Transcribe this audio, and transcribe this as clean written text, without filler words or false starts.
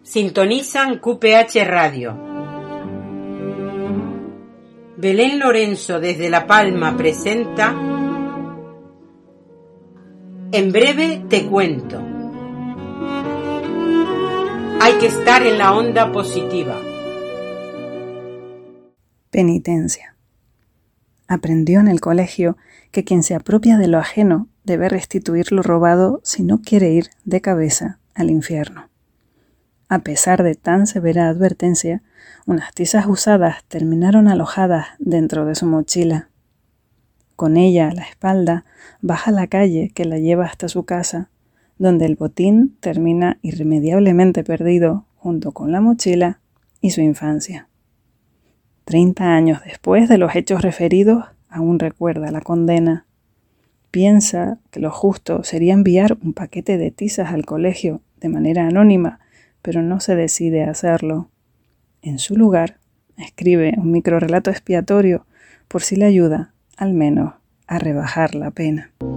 Sintonizan QPH Radio. Belén Lorenzo desde La Palma presenta En breve te cuento. Hay que estar en la onda positiva. Penitencia. Aprendió en el colegio que quien se apropia de lo ajeno debe restituir lo robado si no quiere ir de cabeza al infierno. A pesar de tan severa advertencia, unas tizas usadas terminaron alojadas dentro de su mochila. Con ella a la espalda, baja la calle que la lleva hasta su casa, donde el botín termina irremediablemente perdido junto con la mochila y su infancia. 30 años después de los hechos referidos, aún recuerda la condena. Piensa que lo justo sería enviar un paquete de tizas al colegio de manera anónima, pero no se decide a hacerlo. En su lugar, escribe un microrrelato expiatorio por si le ayuda, al menos, a rebajar la pena.